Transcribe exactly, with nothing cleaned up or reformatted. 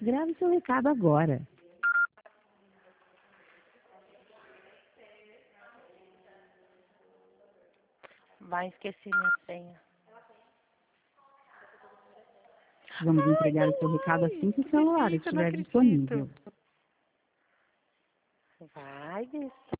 Grave seu recado agora. Vai, esqueci minha senha. Vamos entregar o seu recado assim que o celular estiver disponível. Vai, besta.